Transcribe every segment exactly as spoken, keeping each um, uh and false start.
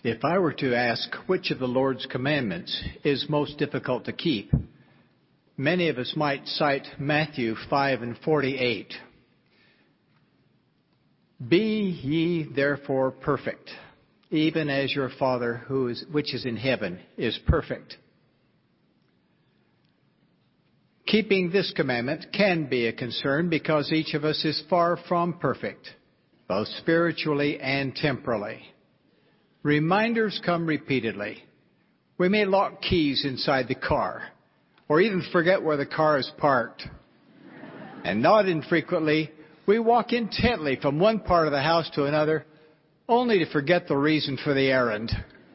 If I were to ask which of the Lord's commandments is most difficult to keep, many of us might cite Matthew five and forty-eight. Be ye therefore perfect, even as your Father who is, which is in heaven is perfect. Keeping this commandment can be a concern because each of us is far from perfect, both spiritually and temporally. Reminders come repeatedly. We may lock keys inside the car, or even forget where the car is parked. And not infrequently, we walk intently from one part of the house to another, only to forget the reason for the errand.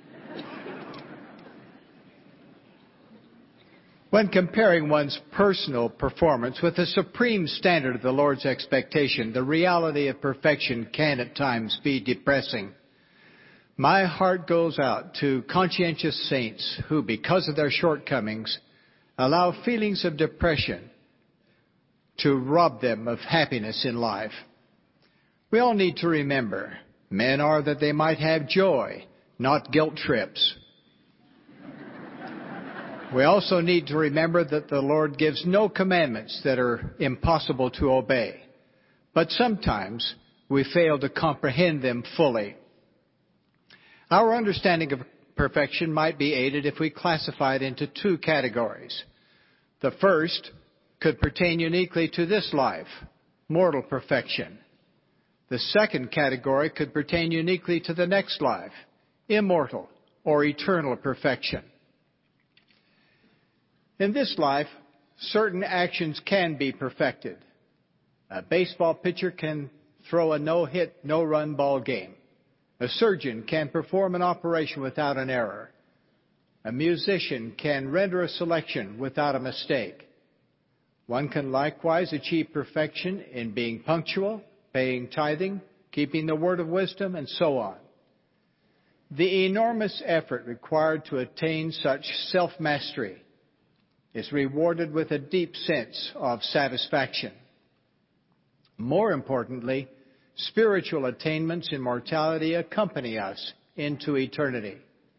When comparing one's personal performance with the supreme standard of the Lord's expectation, the reality of perfection can at times be depressing. My heart goes out to conscientious saints who, because of their shortcomings, allow feelings of depression to rob them of happiness in life. We all need to remember, men are that they might have joy, not guilt trips. We also need to remember that the Lord gives no commandments that are impossible to obey, but sometimes we fail to comprehend them fully. Our understanding of perfection might be aided if we classify it into two categories. The first could pertain uniquely to this life, mortal perfection. The second category could pertain uniquely to the next life, immortal or eternal perfection. In this life, certain actions can be perfected. A baseball pitcher can throw a no-hit, no-run ball game. A surgeon can perform an operation without an error. A musician can render a selection without a mistake. One can likewise achieve perfection in being punctual, paying tithing, keeping the word of wisdom, and so on. The enormous effort required to attain such self-mastery is rewarded with a deep sense of satisfaction. More importantly, spiritual attainments in mortality accompany us into eternity.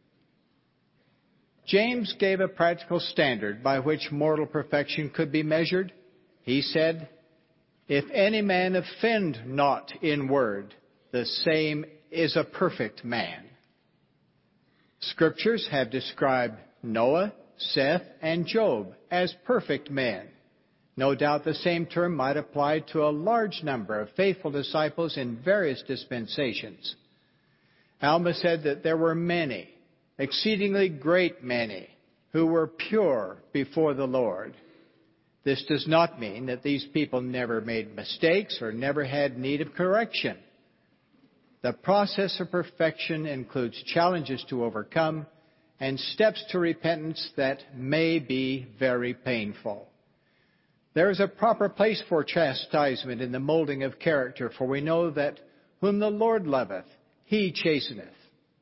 James gave a practical standard by which mortal perfection could be measured. He said, "If any man offend not in word, the same is a perfect man." Scriptures have described Noah, Seth, and Job as perfect men. No doubt the same term might apply to a large number of faithful disciples in various dispensations. Alma said that there were many, exceedingly great many, who were pure before the Lord. This does not mean that these people never made mistakes or never had need of correction. The process of perfection includes challenges to overcome and steps to repentance that may be very painful. There is a proper place for chastisement in the molding of character, for we know that whom the Lord loveth, he chasteneth.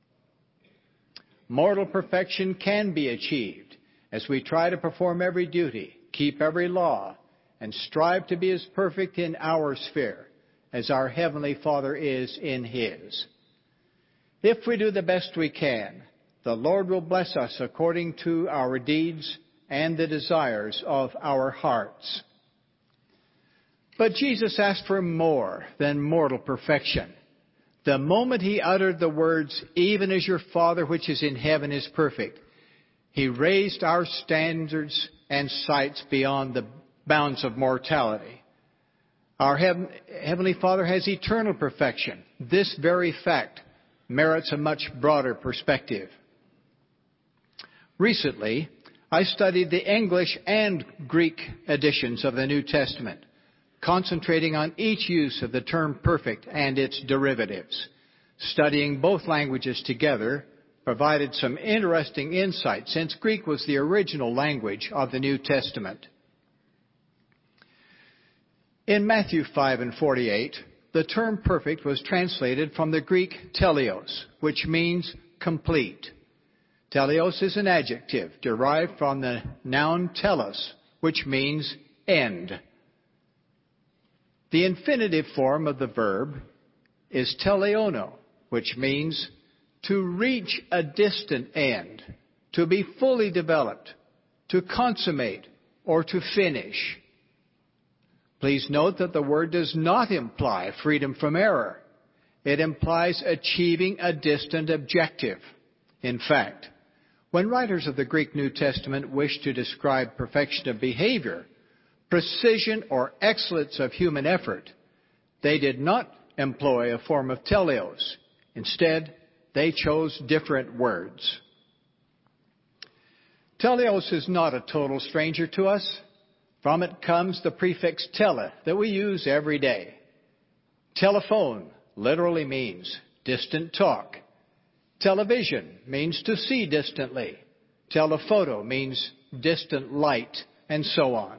Mortal perfection can be achieved as we try to perform every duty, keep every law, and strive to be as perfect in our sphere as our Heavenly Father is in His. If we do the best we can, the Lord will bless us according to our deeds and the desires of our hearts. But Jesus asked for more than mortal perfection. The moment He uttered the words, "Even as your Father which is in heaven is perfect," He raised our standards and sights beyond the bounds of mortality. Our Heavenly Father has eternal perfection. This very fact merits a much broader perspective. Recently, I studied the English and Greek editions of the New Testament, concentrating on each use of the term perfect and its derivatives. Studying both languages together provided some interesting insight, since Greek was the original language of the New Testament. In Matthew five and forty-eight, the term perfect was translated from the Greek teleos, which means complete. Teleos is an adjective derived from the noun telos, which means end. The infinitive form of the verb is teleono, which means to reach a distant end, to be fully developed, to consummate, or to finish. Please note that the word does not imply freedom from error. It implies achieving a distant objective. In fact, when writers of the Greek New Testament wish to describe perfection of behavior, precision or excellence of human effort, they did not employ a form of teleos. Instead, they chose different words. Teleos is not a total stranger to us. From it comes the prefix tele that we use every day. Telephone literally means distant talk. Television means to see distantly. Telephoto means distant light, and so on.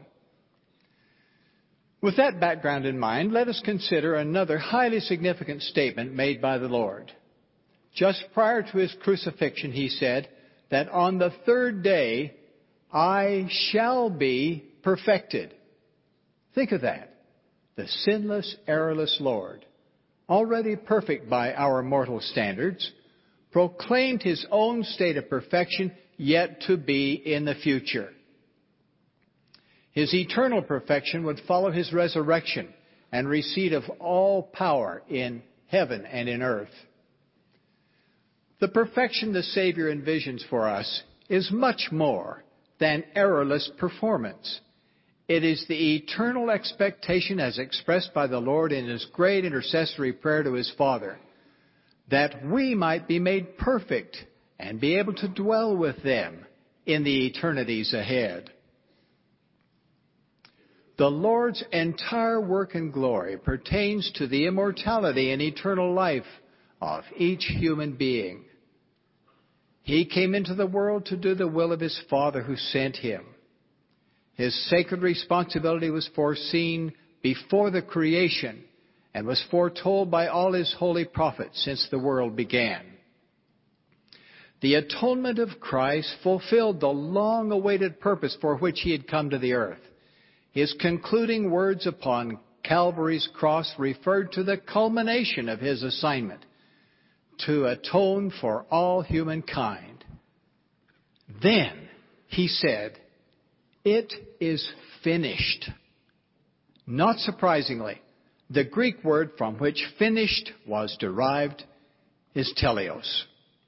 With that background in mind, let us consider another highly significant statement made by the Lord. Just prior to his crucifixion, he said that on the third day, I shall be perfected. Think of that. The sinless, errorless Lord, already perfect by our mortal standards, proclaimed his own state of perfection yet to be in the future. His eternal perfection would follow his resurrection and receipt of all power in heaven and in earth. The perfection the Savior envisions for us is much more than errorless performance. It is the eternal expectation as expressed by the Lord in his great intercessory prayer to his Father, that we might be made perfect and be able to dwell with them in the eternities ahead. The Lord's entire work and glory pertains to the immortality and eternal life of each human being. He came into the world to do the will of his Father who sent him. His sacred responsibility was foreseen before the creation and was foretold by all his holy prophets since the world began. The atonement of Christ fulfilled the long-awaited purpose for which he had come to the earth. His concluding words upon Calvary's cross referred to the culmination of his assignment, to atone for all humankind. Then he said, "It is finished." Not surprisingly, the Greek word from which finished was derived is teleos.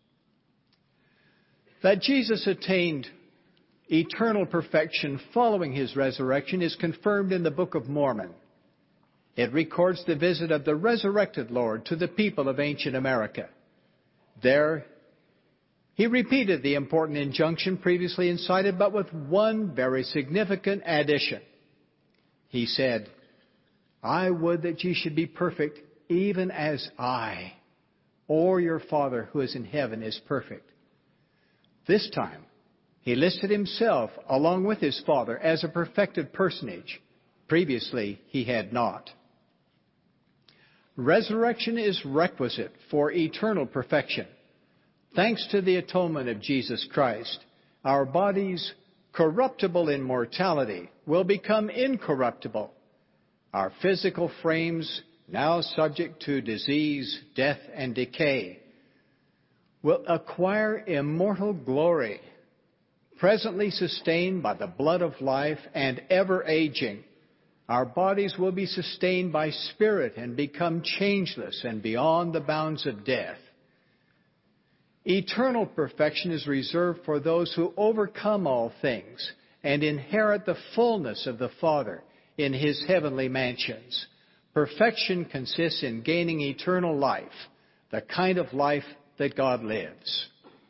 That Jesus attained eternal perfection following his resurrection is confirmed in the Book of Mormon. It records the visit of the resurrected Lord to the people of ancient America. There, he repeated the important injunction previously incited, but with one very significant addition. He said, "I would that ye should be perfect, even as I, or your Father who is in heaven, is perfect." This time, he listed himself along with his Father as a perfected personage. Previously, he had not. Resurrection is requisite for eternal perfection. Thanks to the atonement of Jesus Christ, our bodies, corruptible in mortality, will become incorruptible. Our physical frames, now subject to disease, death, and decay, will acquire immortal glory, presently sustained by the blood of life and ever aging. Our bodies will be sustained by spirit and become changeless and beyond the bounds of death. Eternal perfection is reserved for those who overcome all things and inherit the fullness of the Father in his heavenly mansions. Perfection consists in gaining eternal life, the kind of life that God lives.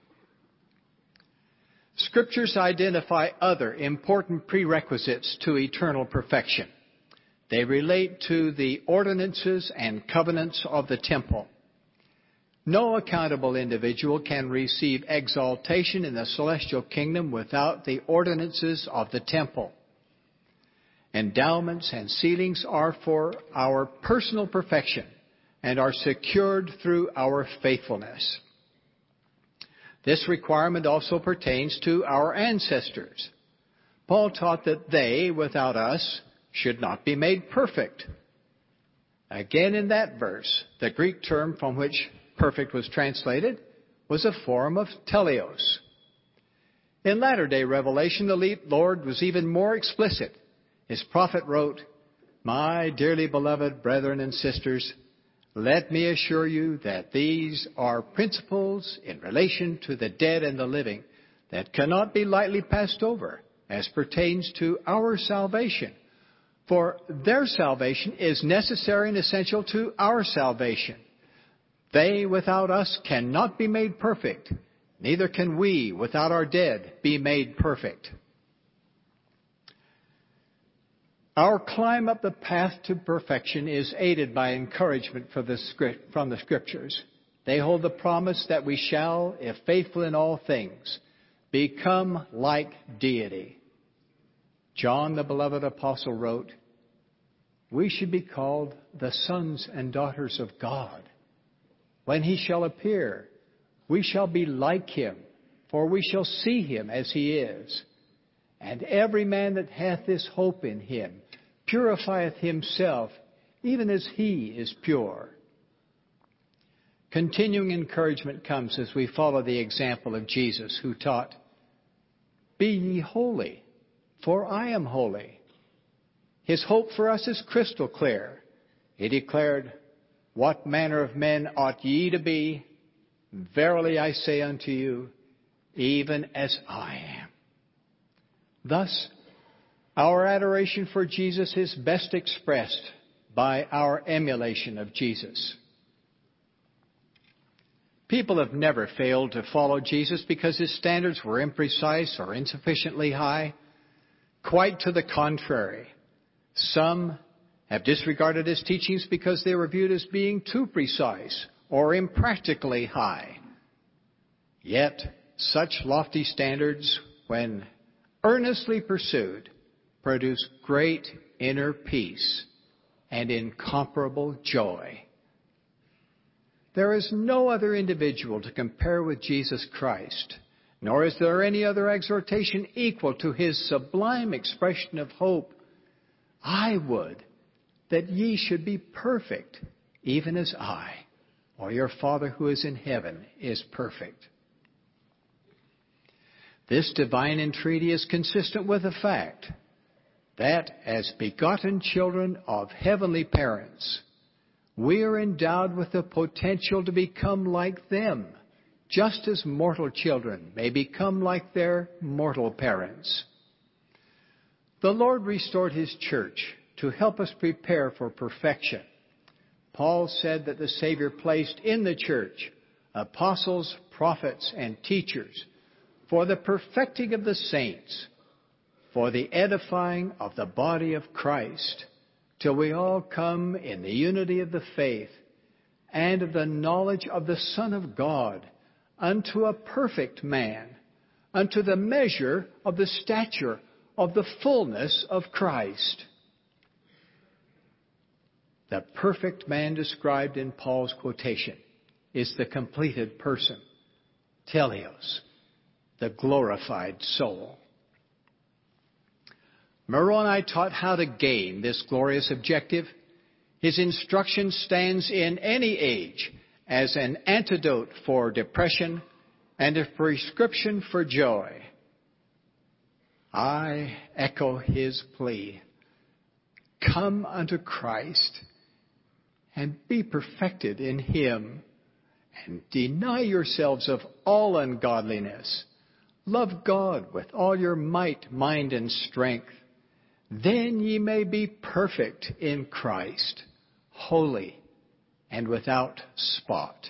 Scriptures identify other important prerequisites to eternal perfection. They relate to the ordinances and covenants of the temple. No accountable individual can receive exaltation in the celestial kingdom without the ordinances of the temple. Endowments and sealings are for our personal perfection and are secured through our faithfulness. This requirement also pertains to our ancestors. Paul taught that they, without us, should not be made perfect. Again in that verse, the Greek term from which perfect was translated was a form of teleos. In latter-day revelation, the Lord was even more explicit. His prophet wrote, "My dearly beloved brethren and sisters, let me assure you that these are principles in relation to the dead and the living that cannot be lightly passed over as pertains to our salvation. For their salvation is necessary and essential to our salvation. They without us cannot be made perfect, neither can we without our dead be made perfect." Our climb up the path to perfection is aided by encouragement from the Scriptures. They hold the promise that we shall, if faithful in all things, become like deity. John, the beloved apostle, wrote, "We should be called the sons and daughters of God. When he shall appear, we shall be like him, for we shall see him as he is. And every man that hath this hope in him purifieth himself, even as he is pure." Continuing encouragement comes as we follow the example of Jesus, who taught, "Be ye holy, for I am holy." His hope for us is crystal clear. He declared, "What manner of men ought ye to be? Verily I say unto you, even as I am." Thus, our adoration for Jesus is best expressed by our emulation of Jesus. People have never failed to follow Jesus because his standards were imprecise or insufficiently high. Quite to the contrary. Some have disregarded his teachings because they were viewed as being too precise or impractically high. Yet, such lofty standards, when earnestly pursued, produce great inner peace and incomparable joy. There is no other individual to compare with Jesus Christ, nor is there any other exhortation equal to his sublime expression of hope. "I would that ye should be perfect, even as I, or your Father who is in heaven, is perfect." This divine entreaty is consistent with the fact that as begotten children of heavenly parents, we are endowed with the potential to become like them, just as mortal children may become like their mortal parents. The Lord restored his church to help us prepare for perfection. Paul said that the Savior placed in the church apostles, prophets, and teachers for the perfecting of the saints, for the edifying of the body of Christ, till we all come in the unity of the faith and of the knowledge of the Son of God, unto a perfect man, unto the measure of the stature of the fullness of Christ. The perfect man described in Paul's quotation is the completed person, teleos, the glorified soul. Moroni taught how to gain this glorious objective. His instruction stands in any age as an antidote for depression and a prescription for joy. I echo his plea. Come unto Christ and be perfected in him, and deny yourselves of all ungodliness. Love God with all your might, mind, and strength. Then ye may be perfect in Christ, holy and without spot.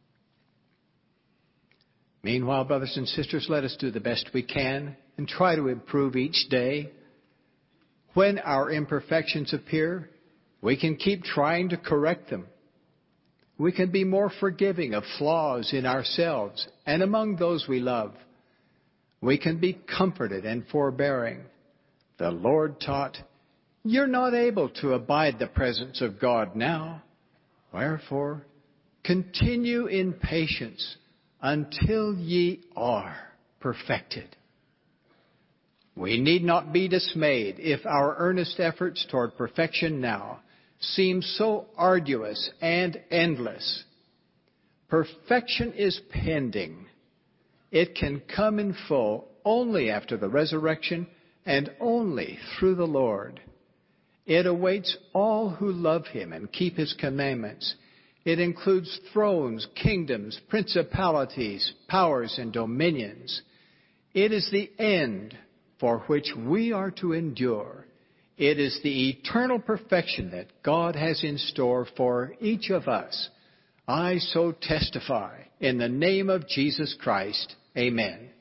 Meanwhile, brothers and sisters, let us do the best we can and try to improve each day. When our imperfections appear, we can keep trying to correct them. We can be more forgiving of flaws in ourselves and among those we love. We can be comforted and forbearing. The Lord taught, "You're not able to abide the presence of God now. Wherefore, continue in patience until ye are perfected." We need not be dismayed if our earnest efforts toward perfection now seem so arduous and endless. Perfection is pending. It can come in full only after the resurrection and only through the Lord. It awaits all who love him and keep his commandments. It includes thrones, kingdoms, principalities, powers, and dominions. It is the end for which we are to endure. It is the eternal perfection that God has in store for each of us. I so testify in the name of Jesus Christ. Amen.